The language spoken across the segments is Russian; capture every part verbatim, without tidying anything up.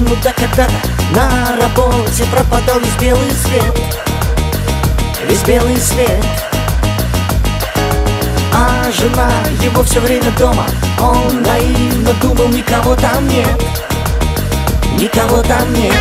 Ну да когда-то на работе пропадал весь белый свет, весь белый свет. А жена его все время дома, он наивно думал, никого там нет, никого там нет.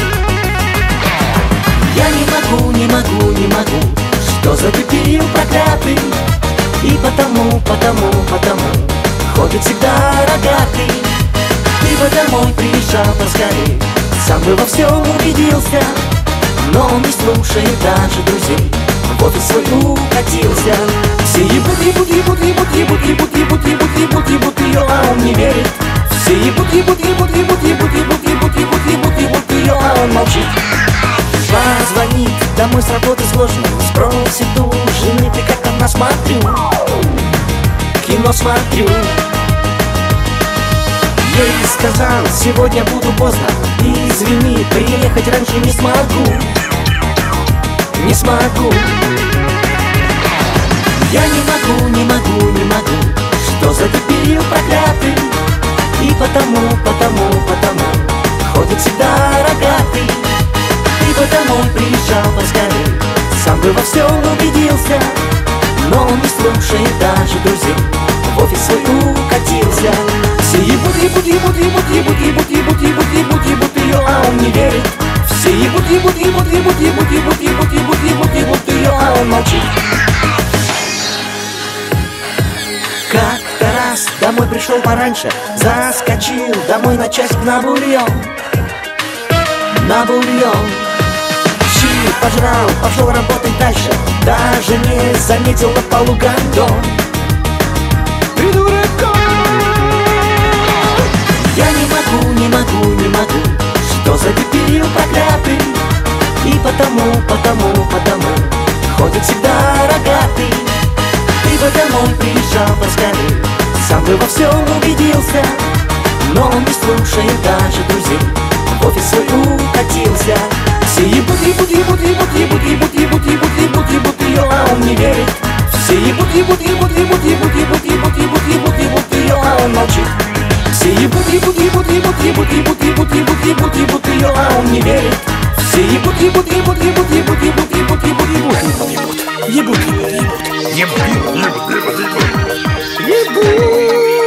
Я не могу, не могу, не могу, что за ты период проклятый. И потому, потому, потому ходит всегда рогатый. Ты бы домой приезжал поскорей, сам бы во всем убедился, но он не слушает даже друзей, вот и свой укатился. Все ебут, ебут, ебут, ебут, ебут, ебут, ебут, ебут, ебут, ебут ее, а он не верит. Все ебут, ебут, ебут, ебут, ебут, ебут, ебут, ебут, ебут, ебут ее, а он молчит. Позвонит домой с работы сложно, спросит у жены, ты как там, смотрю, кино смотрю. Ей сказал, сегодня буду поздно, извини, приехать раньше не смогу, не смогу. Я не могу, не могу, не могу, что за период проклятый. И потому, потому, потому ходит всегда рогатый. Ты бы домой приезжал поскорей, сам бы во всем убедился, но он не слушает даже друзей, в офис свой укатился. Все ебут, ебут, ебут, ебут, ебут, ебут, ебут, ебут, ебут, ебут ее, а он не верит. Все ебут, ебут, ебут, ебут, ебут, ебут, ебут, ебут, ебут, ебут ее, а он молчит. Как-то раз домой пришел пораньше, заскочил домой на часик на бульон, на бульон. Щи пожрал, пошел работать дальше, даже не заметил на полу гондон. Придурок! Я не могу, не могу, не могу, что за период проклятый. И потому, потому, потому ходит всегда рогатый. Ты бы домой приезжал поскорей, сам бы во всем убедился, но он не слушает даже друзей, в офис свой укатился. Все ебут, ебут, ебут, ебут, ебут, ебут, ебут, ебут, ебут, ебут ее, а он не верит. Все ебут, ебут, ебут, ебут, ебут, ебут, ебут, ебут, ебут, ебут ее, а он молчит. Все ебут, ебут, ебут, ебут, ебут, ебут, ебут, ебут, ебут, ебут ее, а он не верит. Все ебут, ебут, ебут, ебут, ебут, ебут, ебут, ебут, ебут, ебут, ебут, ебут, ебут, ебут, ебут, ебут, ебут.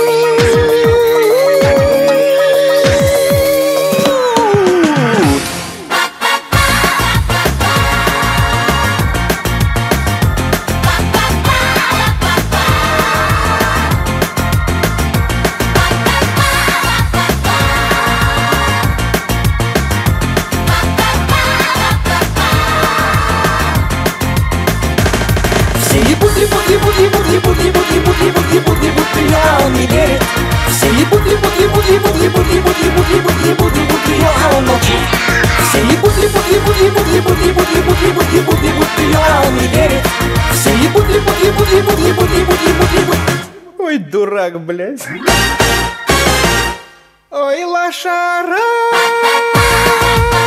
Ебут, ебут, ебут, ебут, ебут, ебут, ебут, ебут, ебут, ебут, ее, а он не верит. Все ебут, ебут, ебут, ебут, ебут, ебут, ебут, ебут, ебут, ебут, ее, а он молчит. Все ебут, ебут, ебут, ебут, ебут, ебут, ебут, ебут, ебут, ебут, ее, а он не верит. Все ебут, ебут, ебут, ебут, ебут, ебут, ебут, ебут. Ой, дурак, блядь. Ой, лошара.